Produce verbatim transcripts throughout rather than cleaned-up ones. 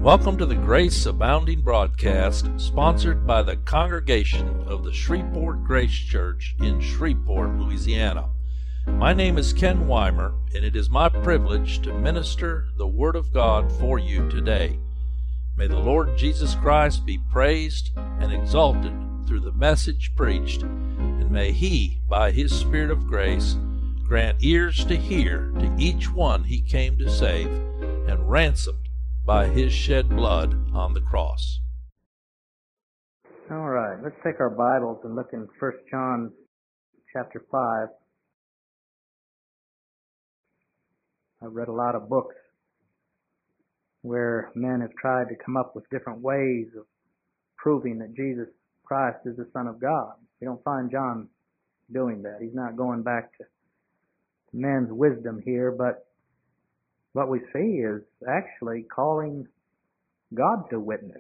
Welcome to the Grace Abounding broadcast, sponsored by the Congregation of the Shreveport Grace Church in Shreveport, Louisiana. My name is Ken Weimer, and it is my privilege to minister the Word of God for you today. May the Lord Jesus Christ be praised and exalted through the message preached, and may He, by His Spirit of grace, grant ears to hear to each one He came to save, and ransomed by His shed blood on the cross. All right, let's take our Bibles and look in First John chapter five. I've read a lot of books where men have tried to come up with different ways of proving that Jesus Christ is the Son of God. We don't find John doing that. He's not going back to men's wisdom here, but what we see is actually calling God to witness.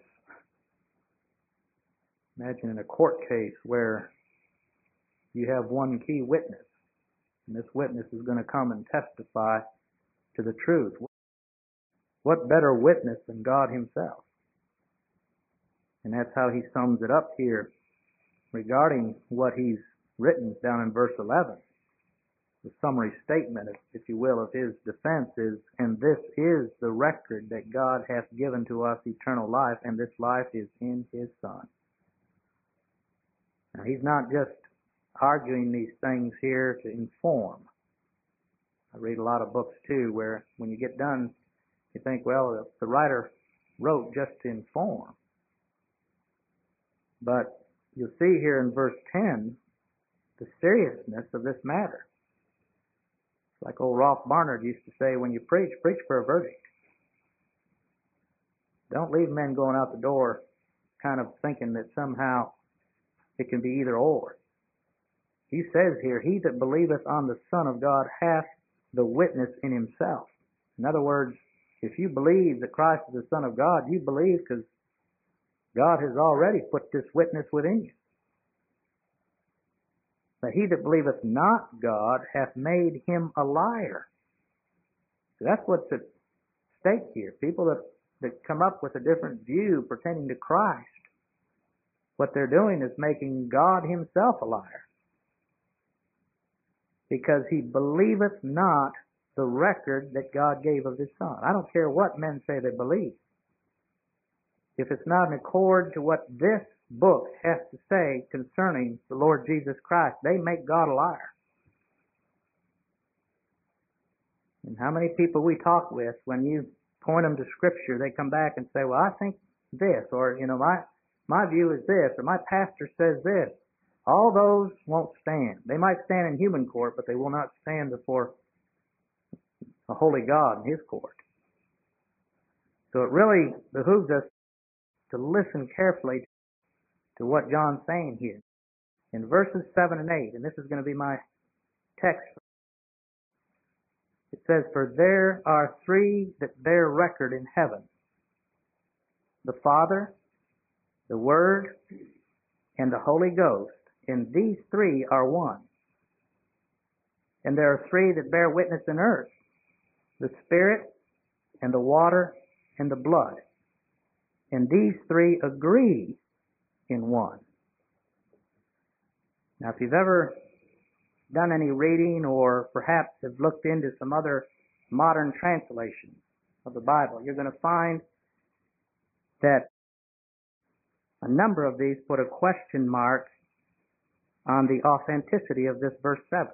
Imagine in a court case where you have one key witness, and this witness is going to come and testify to the truth. What better witness than God Himself? And that's how He sums it up here regarding what He's written down in verse eleven. The summary statement, if you will, of His defense is, and this is the record that God hath given to us eternal life, and this life is in His Son. Now, He's not just arguing these things here to inform. I read a lot of books, too, where when you get done, you think, well, the writer wrote just to inform. But you'll see here in verse ten the seriousness of this matter. Like old Rolf Barnard used to say, when you preach, preach for a verdict. Don't leave men going out the door kind of thinking that somehow it can be either or. He says here, he that believeth on the Son of God hath the witness in himself. In other words, if you believe that Christ is the Son of God, you believe because God has already put this witness within you. But he that believeth not God hath made him a liar. So that's what's at stake here. People that, that come up with a different view pertaining to Christ, what they're doing is making God Himself a liar. Because he believeth not the record that God gave of His Son. I don't care what men say they believe. If it's not in accord to what this book has to say concerning the Lord Jesus Christ, they make God a liar. And how many people we talk with, when you point them to Scripture, they come back and say, well, I think this, or, you know, my, my view is this, or my pastor says this. All those won't stand. They might stand in human court, but they will not stand before a holy God in His court. So it really behooves us to listen carefully to what John's saying here. In verses seven and eight, and this is going to be my text, it says, For there are three that bear record in heaven, the Father, the Word, and the Holy Ghost, and these three are one. And there are three that bear witness in earth, the Spirit, and the water, and the blood. And these three agree in one. Now, if you've ever done any reading or perhaps have looked into some other modern translations of the Bible, you're going to find that a number of these put a question mark on the authenticity of this verse seven.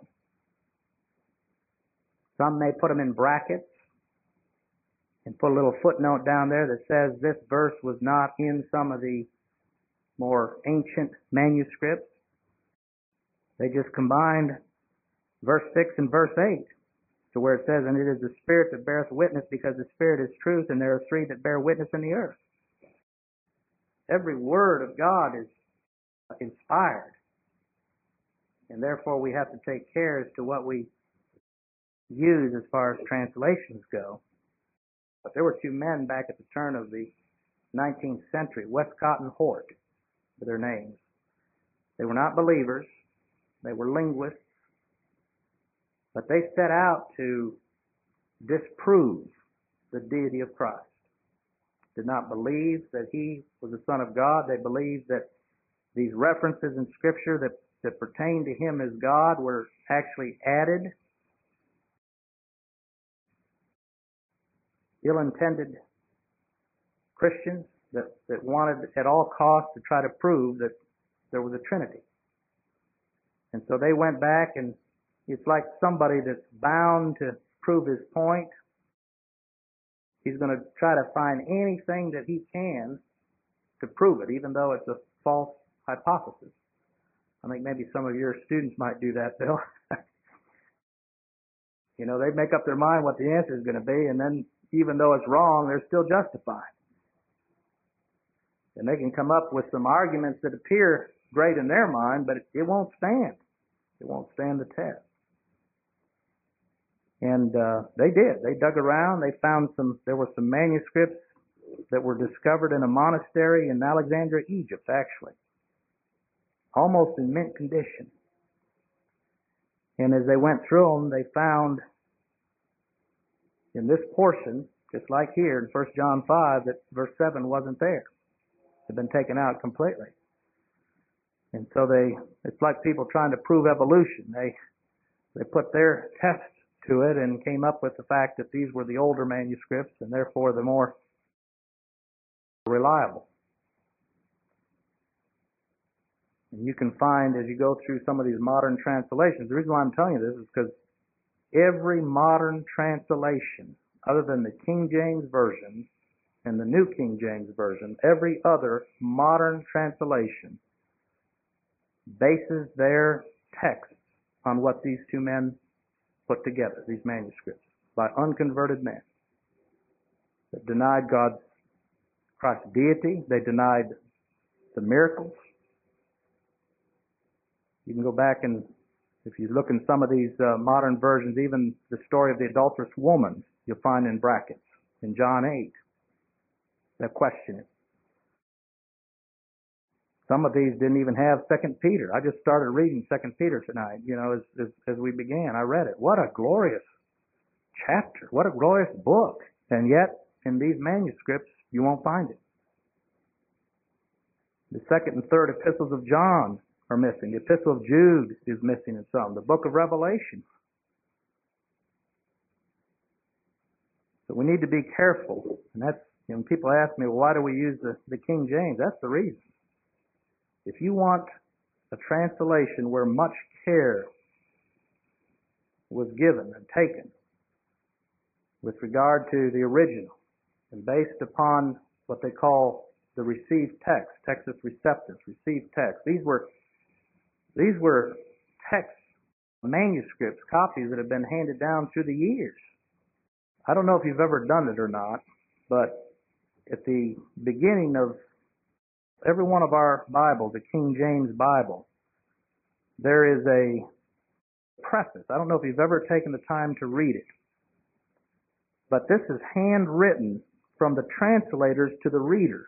Some may put them in brackets and put a little footnote down there that says this verse was not in some of the more ancient manuscripts. They just combined verse six and verse eight to where it says, And it is the Spirit that beareth witness, because the Spirit is truth, and there are three that bear witness in the earth. Every word of God is inspired, and therefore we have to take care as to what we use as far as translations go. But there were two men back at the turn of the nineteenth century, Westcott and Hort, for their names. They were not believers. They were linguists. But they set out to disprove the deity of Christ. did not believe that he was the Son of God. They believed that these references in Scripture that, that pertain to him as God were actually added. Ill-intended Christians that, that wanted at all costs to try to prove that there was a Trinity. And so they went back, and it's like somebody that's bound to prove his point. He's going to try to find anything that he can to prove it, even though it's a false hypothesis. I think maybe some of your students might do that, Bill. You know, they make up their mind what the answer is going to be, and then even though it's wrong, they're still justified. And they can come up with some arguments that appear great in their mind, but it, it won't stand. It won't stand the test. And uh, they did. They dug around. They found some, there were some manuscripts that were discovered in a monastery in Alexandria, Egypt, actually. Almost in mint condition. And as they went through them, they found in this portion, just like here in First John five, that verse seven wasn't there. It had been taken out completely. And so they, it's like people trying to prove evolution. They, they put their test to it and came up with the fact that these were the older manuscripts and therefore the more reliable. And you can find as you go through some of these modern translations, the reason why I'm telling you this is because every modern translation, other than the King James Version and the New King James Version, every other modern translation bases their text on what these two men put together, these manuscripts, by unconverted men that denied God's Christ's deity. They denied the miracles. You can go back and, if you look in some of these uh, modern versions, even the story of the adulterous woman, you'll find in brackets in John eight. They'll question it. Some of these didn't even have Second Peter. I just started reading Second Peter tonight, you know, as, as, as we began. I read it. What a glorious chapter. What a glorious book. And yet, in these manuscripts, you won't find it. The second and third epistles of John are missing. The epistle of Jude is missing in some. The book of Revelation. So we need to be careful. And that's, you know, people ask me, well, why do we use the, the King James? That's the reason. If you want a translation where much care was given and taken with regard to the original and based upon what they call the received text, Textus Receptus, received text. These were these were text manuscripts, copies that have been handed down through the years. I don't know if you've ever done it or not, but at the beginning of every one of our Bibles, the King James Bible, there is a preface. I don't know if you've ever taken the time to read it, but this is handwritten from the translators to the readers.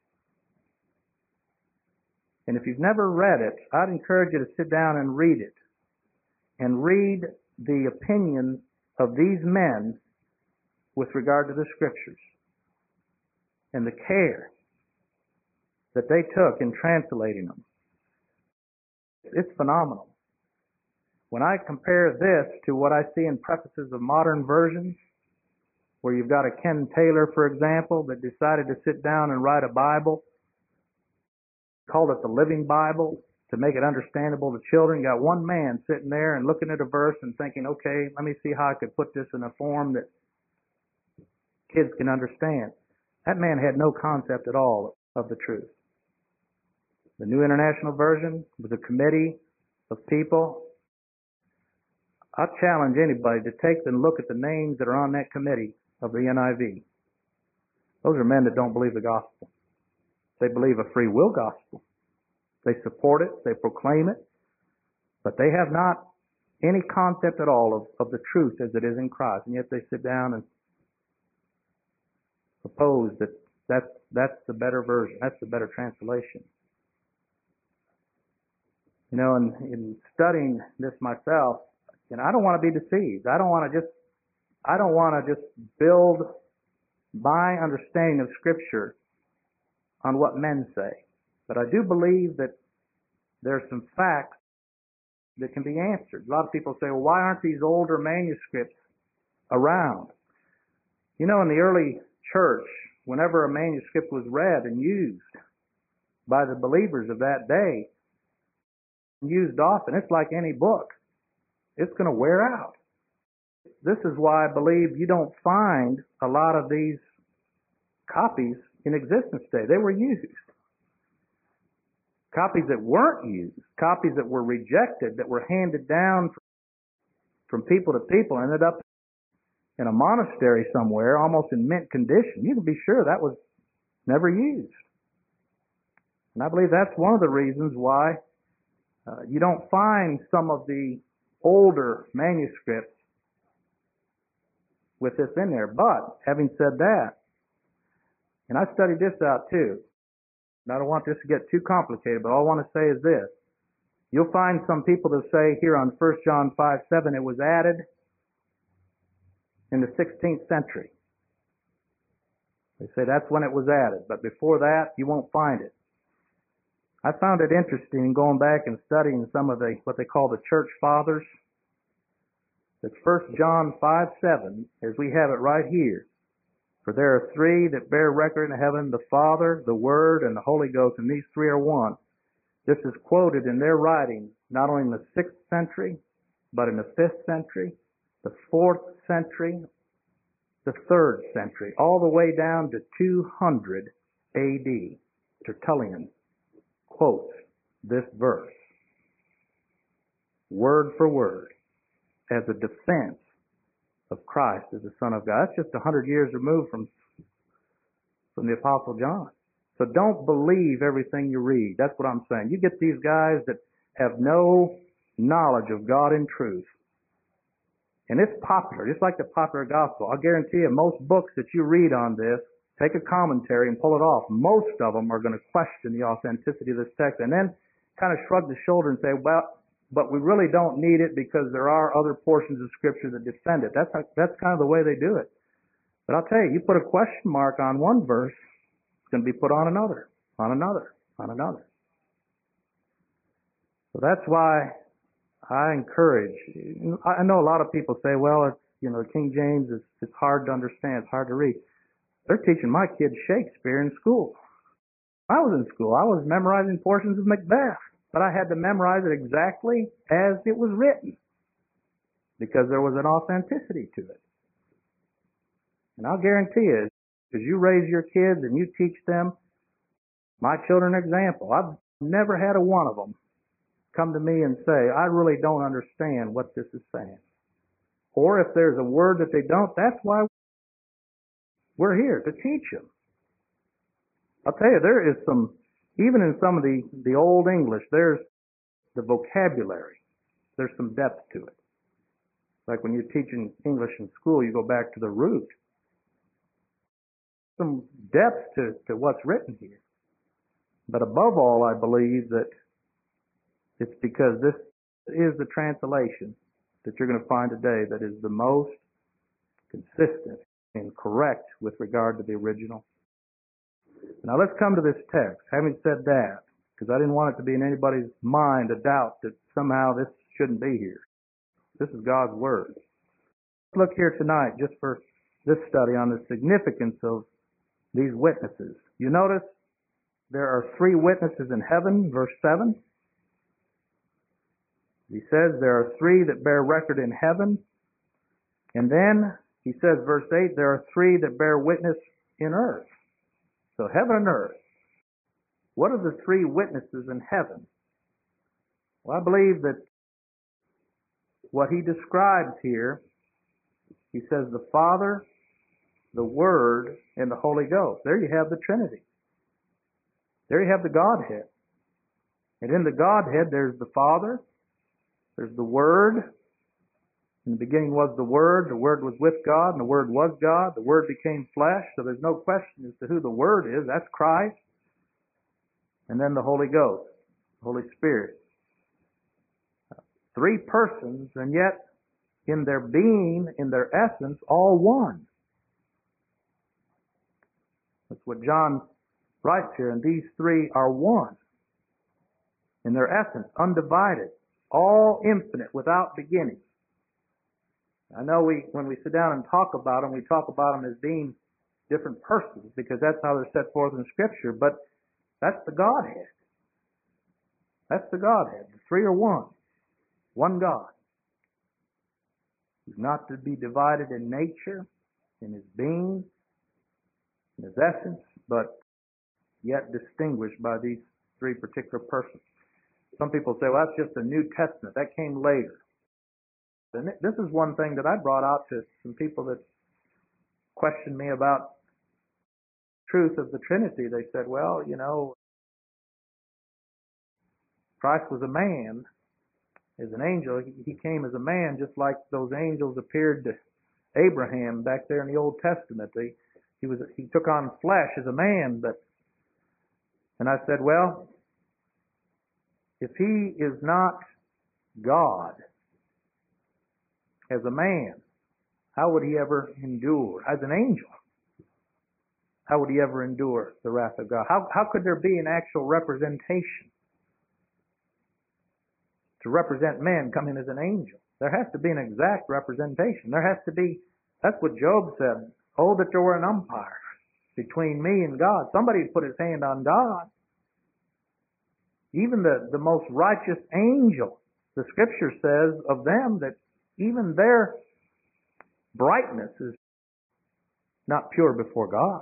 And if you've never read it, I'd encourage you to sit down and read it. And read the opinion of these men with regard to the Scriptures. And the care that they took in translating them. It's phenomenal. When I compare this to what I see in prefaces of modern versions, where you've got a Ken Taylor, for example, that decided to sit down and write a Bible, called it the Living Bible, to make it understandable to children. You got one man sitting there and looking at a verse and thinking, okay, let me see how I could put this in a form that kids can understand. That man had no concept at all of the truth. The New International Version was a committee of people. I challenge anybody to take and look at the names that are on that committee of the N I V. Those are men that don't believe the gospel. They believe a free will gospel. They support it, they proclaim it, but they have not any concept at all of, of the truth as it is in Christ. And yet they sit down and propose that that's, that's the better version, that's the better translation. You know, in, in studying this myself, you know, I don't want to be deceived. I don't want to just, I don't want to just build my understanding of Scripture on what men say. But I do believe that there are some facts that can be answered. A lot of people say, well, why aren't these older manuscripts around? You know, in the early church, whenever a manuscript was read and used by the believers of that day, used often, it's like any book. It's going to wear out. This is why I believe you don't find a lot of these copies in existence today. They were used. Copies that weren't used, copies that were rejected, that were handed down from people to people, ended up in a monastery somewhere, almost in mint condition. You can be sure that was never used. And I believe that's one of the reasons why uh, you don't find some of the older manuscripts with this in there. But, having said that, and I studied this out too, and I don't want this to get too complicated, but all I want to say is this. You'll find some people that say here on First John five seven, it was added in the sixteenth century. They say that's when it was added, but before that, you won't find it. I found it interesting in going back and studying some of the what they call the church fathers. That First John five seven, as we have it right here, for there are three that bear record in heaven, the Father, the Word, and the Holy Ghost, and these three are one. This is quoted in their writings, not only in the sixth century, but in the fifth century, the fourth century, the third century, all the way down to two hundred A D. Tertullian quotes this verse, word for word, as a defense of Christ as the Son of God. That's just a hundred years removed from, from the Apostle John. So don't believe everything you read. That's what I'm saying. You get these guys that have no knowledge of God in truth. And it's popular, just like the popular gospel. I'll guarantee you, most books that you read on this, take a commentary and pull it off. Most of them are going to question the authenticity of this text and then kind of shrug the shoulder and say, well, but we really don't need it because there are other portions of Scripture that defend it. That's how, that's kind of the way they do it. But I'll tell you, you put a question mark on one verse, it's going to be put on another, on another, on another. So that's why I encourage. I know a lot of people say, well, it's, you know, King James is it's hard to understand, it's hard to read. They're teaching my kids Shakespeare in school. I was in school. I was memorizing portions of Macbeth, but I had to memorize it exactly as it was written because there was an authenticity to it. And I'll guarantee you, as you raise your kids and you teach them, my children are an example. I've never had a one of them come to me and say, I really don't understand what this is saying. Or if there's a word that they don't, that's why we're here, to teach them. I'll tell you, there is some, even in some of the, the old English, there's the vocabulary. There's some depth to it. Like when you're teaching English in school, you go back to the root. Some depth to, to what's written here. But above all, I believe that it's because this is the translation that you're going to find today that is the most consistent and correct with regard to the original. Now let's come to this text. Having said that, because I didn't want it to be in anybody's mind a doubt that somehow this shouldn't be here. This is God's Word. Let's look here tonight just for this study on the significance of these witnesses. You notice there are three witnesses in heaven, verse seven. He says there are three that bear record in heaven. And then he says, verse eight, there are three that bear witness in earth. So heaven and earth. What are the three witnesses in heaven? Well, I believe that what he describes here, he says the Father, the Word, and the Holy Ghost. There you have the Trinity. There you have the Godhead. And in the Godhead, there's the Father, there's the Word. In the beginning was the Word, the Word was with God, and the Word was God. The Word became flesh, so there's no question as to who the Word is. That's Christ. And then the Holy Ghost, the Holy Spirit. Three persons, and yet in their being, in their essence, all one. That's what John writes here. And these three are one in their essence, undivided, all infinite, without beginning. I know we, when we sit down and talk about them, we talk about them as being different persons because that's how they're set forth in Scripture, but that's the Godhead. That's the Godhead. The three are one. One God. He's not to be divided in nature, in his being, in his essence, but yet distinguished by these three particular persons. Some people say, well, that's just the New Testament. That came later. And this is one thing that I brought out to some people that questioned me about truth of the Trinity. They said, well, you know, Christ was a man, as an angel. He came as a man just like those angels appeared to Abraham back there in the Old Testament. They, he was he took on flesh as a man, but and I said, well, if he is not God as a man, how would he ever endure as an angel? How would he ever endure the wrath of God? How how could there be an actual representation to represent man coming as an angel? There has to be an exact representation. There has to be, that's what Job said, oh, that there were an umpire between me and God. Somebody put his hand on God. Even the, the most righteous angel, the Scripture says of them that even their brightness is not pure before God.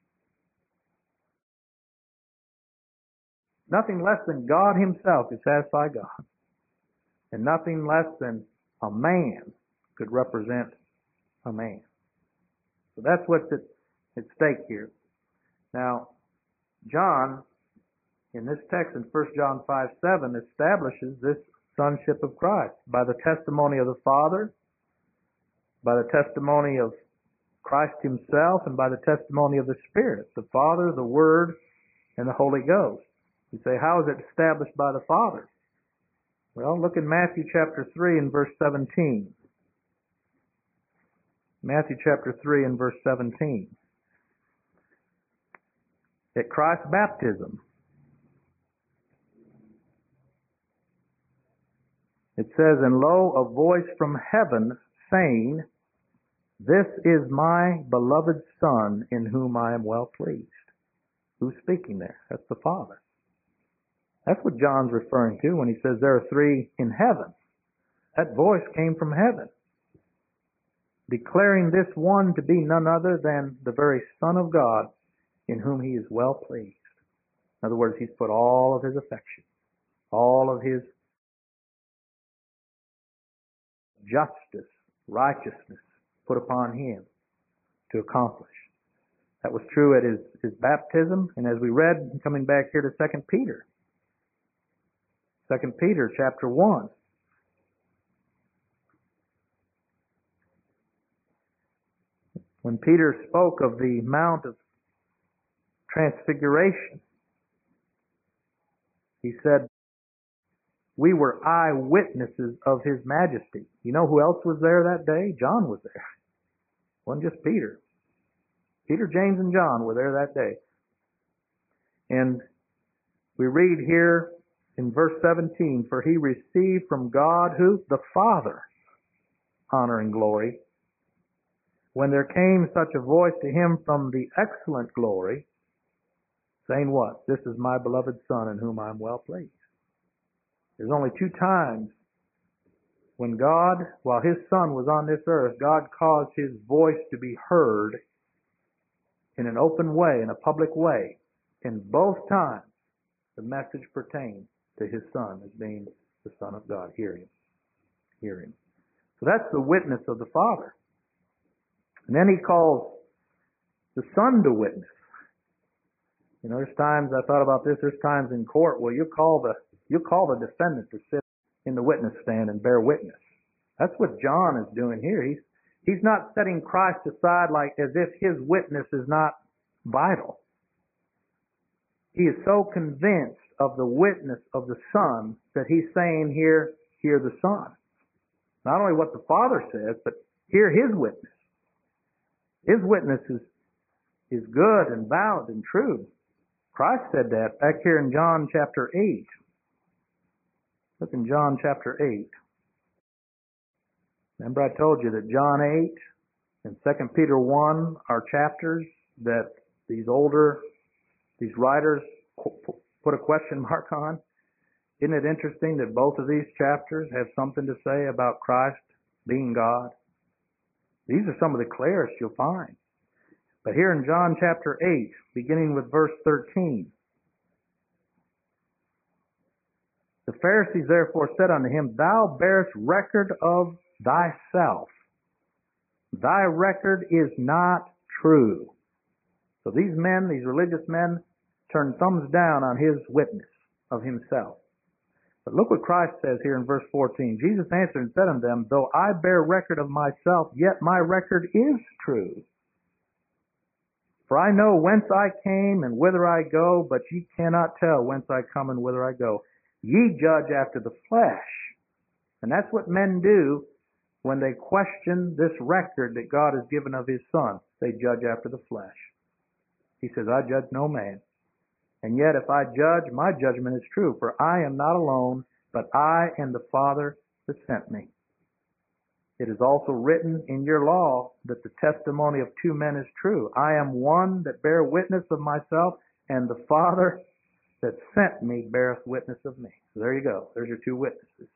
Nothing less than God himself could satisfy God. And nothing less than a man could represent a man. So that's what's at, at stake here. Now, John, in this text in First John five seven, establishes this sonship of Christ by the testimony of the Father, by the testimony of Christ himself, and by the testimony of the Spirit, the Father, the Word, and the Holy Ghost. You say, how is it established by the Father? Well, look in Matthew chapter three and verse seventeen. Matthew chapter three and verse seventeen. At Christ's baptism, it says, and lo, a voice from heaven saying, this is my beloved Son, in whom I am well pleased. Who's speaking there? That's the Father. That's what John's referring to when he says there are three in heaven. That voice came from heaven, declaring this one to be none other than the very Son of God, in whom he is well pleased. In other words, he's put all of his affection, all of his justice, righteousness put upon him to accomplish. That was true at his, his baptism, and as we read, coming back here to Second Peter, Second Peter chapter one. When Peter spoke of the Mount of Transfiguration, he said, we were eyewitnesses of his majesty. You know who else was there that day? John was there. It wasn't just Peter. Peter, James, and John were there that day. And we read here in verse seventeen, for he received from God, who? The Father, honor and glory. When there came such a voice to him from the excellent glory, saying what? This is my beloved Son, in whom I am well pleased. There's only two times when God, while his Son was on this earth, God caused his voice to be heard in an open way, in a public way. In both times, the message pertained to his Son as being the Son of God. Hear him. Hear him. So that's the witness of the Father. And then he calls the Son to witness. You know, there's times, I thought about this, there's times in court where you call the you call the defendant to sit in the witness stand and bear witness. That's what John is doing here. He's he's not setting Christ aside like as if his witness is not vital. He is so convinced of the witness of the Son that he's saying here, hear the Son. Not only what the Father says, but hear his witness. His witness is is good and valid and true. Christ said that back here in John chapter eight. Look in John chapter eight. Remember I told you that John eight and Second Peter one are chapters that these older, these writers put a question mark on? Isn't it interesting that both of these chapters have something to say about Christ being God? These are some of the clearest you'll find. But here in John chapter eight, beginning with verse thirteen, the Pharisees therefore said unto him, Thou bearest record of thyself. Thy record is not true. So these men, these religious men, turned thumbs down on his witness of himself. But look what Christ says here in verse fourteen. Jesus answered and said unto them, Though I bear record of myself, yet my record is true. For I know whence I came and whither I go, but ye cannot tell whence I come and whither I go. Ye judge after the flesh. And that's what men do when they question this record that God has given of His Son. They judge after the flesh. He says, I judge no man. And yet if I judge, my judgment is true. For I am not alone, but I and the Father that sent me. It is also written in your law that the testimony of two men is true. I am one that bear witness of myself, and the Father that sent me beareth witness of me. So there you go. There's your two witnesses.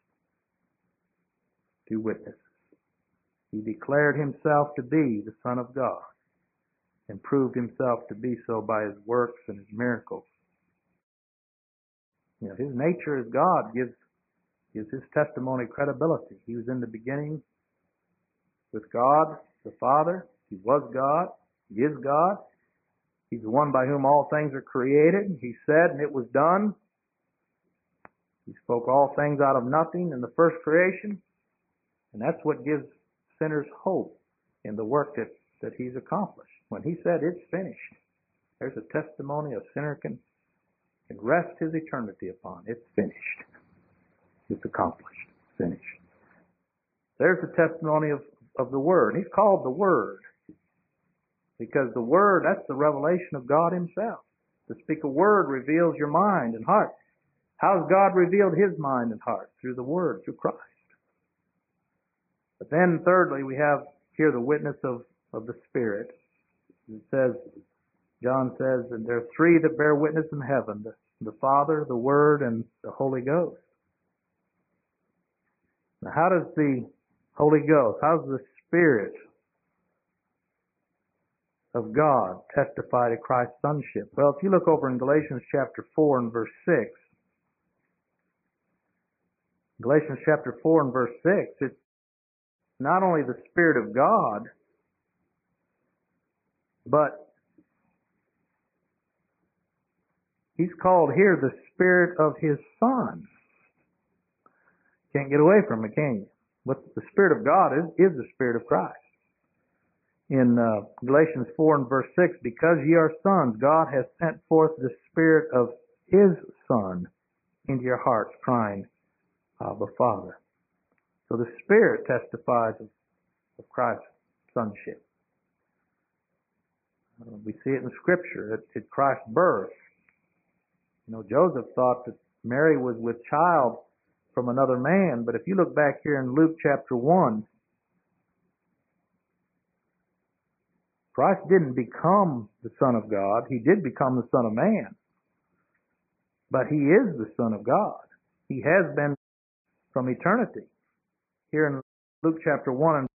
Two witnesses. He declared himself to be the Son of God and proved himself to be so by his works and his miracles. You know, his nature as God gives, gives his testimony credibility. He was in the beginning with God, the Father. He was God. He is God. He's the one by whom all things are created. He said, and it was done. He spoke all things out of nothing in the first creation. And that's what gives sinners hope in the work that, that He's accomplished. When He said, it's finished, there's a testimony a sinner can, can rest his eternity upon. It's finished. It's accomplished. Finished. There's the testimony of, of the Word. He's called the Word because the Word, that's the revelation of God Himself. To speak a word reveals your mind and heart. How has God revealed His mind and heart? Through the Word, through Christ. But then thirdly, we have here the witness of, of the Spirit. It says, John says, that there are three that bear witness in heaven, the, the Father, the Word, and the Holy Ghost. Now how does the Holy Ghost, how does the Spirit of God testify to Christ's sonship? Well, if you look over in Galatians chapter four and verse six, Galatians chapter four and verse six, it's not only the Spirit of God, but He's called here the Spirit of His Son. Can't get away from it, can you? But the Spirit of God is, is the Spirit of Christ. In uh, Galatians four and verse six, because ye are sons, God has sent forth the Spirit of His Son into your hearts, crying, Abba, Father. So the Spirit testifies of, of Christ's sonship. Uh, we see it in Scripture at, at Christ's birth. You know, Joseph thought that Mary was with child from another man, but if you look back here in Luke chapter one, Christ didn't become the Son of God. He did become the Son of Man. But He is the Son of God. He has been from eternity. Here in Luke chapter one and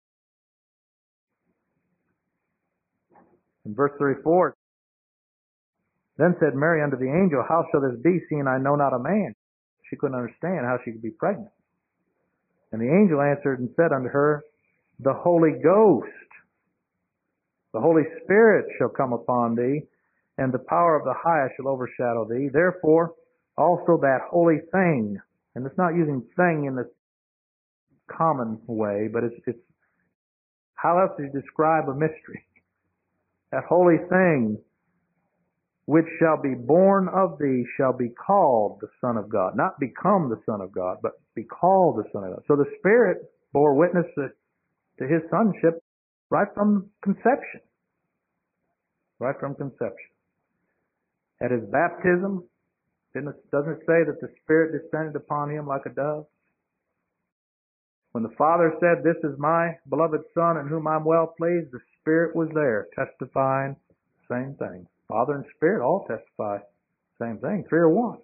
in verse thirty-four, then said Mary unto the angel, How shall this be, seeing I know not a man? She couldn't understand how she could be pregnant. And the angel answered and said unto her, The Holy Ghost, the Holy Spirit shall come upon thee, and the power of the highest shall overshadow thee. Therefore also that holy thing, and it's not using thing in the common way, but it's, it's how else do you describe a mystery? That holy thing which shall be born of thee shall be called the Son of God. Not become the Son of God, but be called the Son of God. So the Spirit bore witness to, to His sonship right from conception. right from conception. At his baptism, didn't it, doesn't it say that the Spirit descended upon him like a dove? When the Father said, "This is my beloved Son in whom I'm well pleased," the Spirit was there testifying the same thing. Father and Spirit all testify the same thing. Three are one.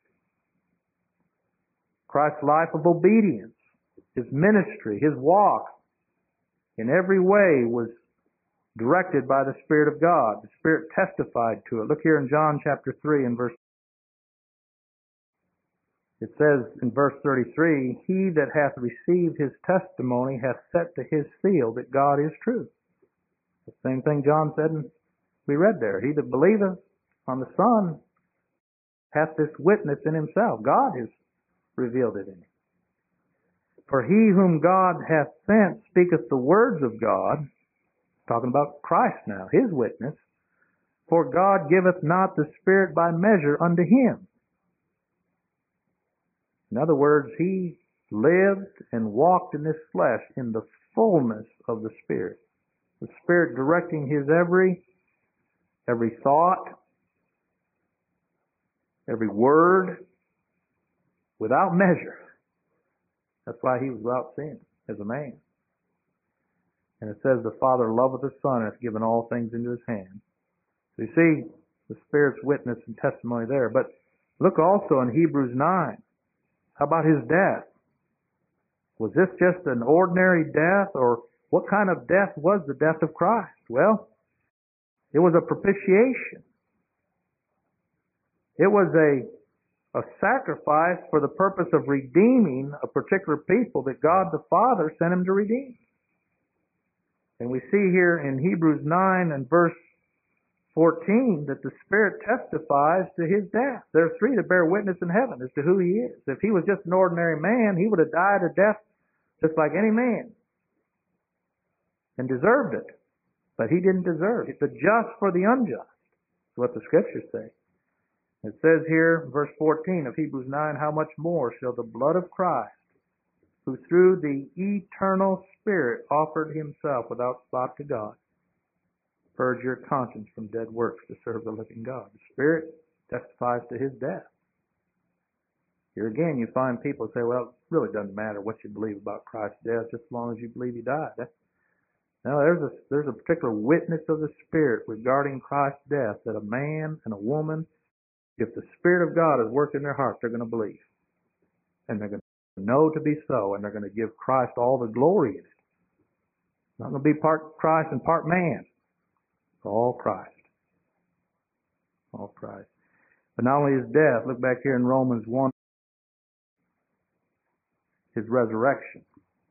Christ's life of obedience, his ministry, his walk, in every way was directed by the Spirit of God. The Spirit testified to it. Look here in John chapter three and verse. It says in verse thirty-three, "He that hath received his testimony hath set to his seal that God is true." The same thing John said, and we read there. "He that believeth on the Son hath this witness in himself." God has revealed it in him. "For he whom God hath sent speaketh the words of God," talking about Christ now, his witness, "for God giveth not the Spirit by measure unto him." In other words, he lived and walked in this flesh in the fullness of the Spirit. The Spirit directing his every, every thought, every word, without measure. That's why he was without sin as a man. And it says, "The Father loveth the Son and hath given all things into his hand." So you see the Spirit's witness and testimony there. But look also in Hebrews nine. How about his death? Was this just an ordinary death, or what kind of death was the death of Christ? Well, it was a propitiation. It was a, a sacrifice for the purpose of redeeming a particular people that God the Father sent him to redeem. And we see here in Hebrews nine and verse fourteen that the Spirit testifies to his death. There are three that bear witness in heaven as to who he is. If he was just an ordinary man, he would have died a death just like any man and deserved it. But he didn't deserve it. The just for the unjust. That's what the Scriptures say. It says here, verse fourteen of Hebrews nine, "How much more shall the blood of Christ, who through the eternal Spirit offered himself without spot to God, purge your conscience from dead works to serve the living God." The Spirit testifies to his death. Here again, you find people say, "Well, it really doesn't matter what you believe about Christ's death, just as long as you believe he died." That, now, there's a, there's a particular witness of the Spirit regarding Christ's death that a man and a woman, if the Spirit of God is working in their heart, they're going to believe. And they're going to know to be so, and they're going to give Christ all the glory in it. It's not going to be part Christ and part man. All Christ. All Christ. But not only his death, look back here in Romans one, his resurrection.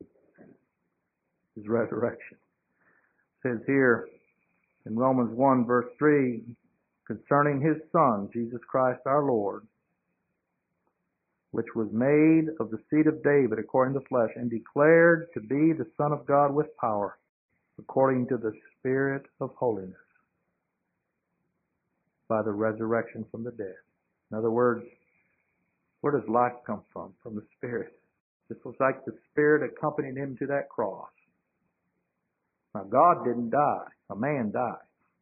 His resurrection. It says here in Romans one verse three, concerning his Son, Jesus Christ our Lord, which was made of the seed of David according to the flesh, and declared to be the Son of God with power, according to the Spirit of holiness, by the resurrection from the dead. In other words, where does life come from? From the Spirit. This was like the Spirit accompanied him to that cross. Now, God didn't die. A man died.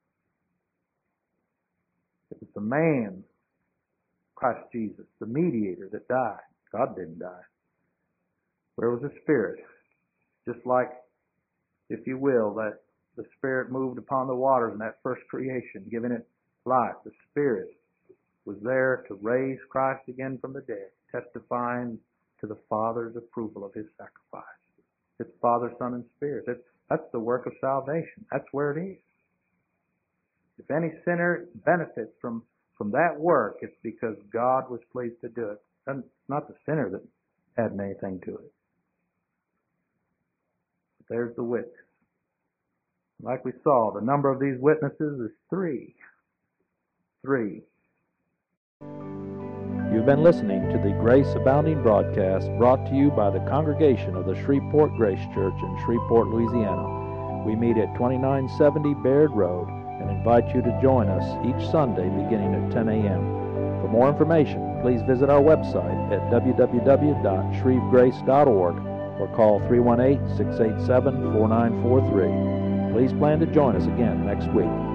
It was the man, Christ Jesus, the mediator, that died. God didn't die. Where was the Spirit? Just like, if you will, that the Spirit moved upon the waters in that first creation, giving it life. The Spirit was there to raise Christ again from the dead, testifying to the Father's approval of his sacrifice. It's Father, Son, and Spirit. That's, that's the work of salvation. That's where it is. If any sinner benefits from, from that work, it's because God was pleased to do it. And it's not the sinner that added anything to it. But there's the witness. Like we saw, the number of these witnesses is three. Three. You've been listening to the Grace Abounding broadcast brought to you by the congregation of the Shreveport Grace Church in Shreveport, Louisiana. We meet at twenty-nine seventy Baird Road and invite you to join us each Sunday beginning at ten a.m. For more information, please visit our website at w w w dot shreve grace dot org or call three one eight, six eight seven, four nine four three. Please plan to join us again next week.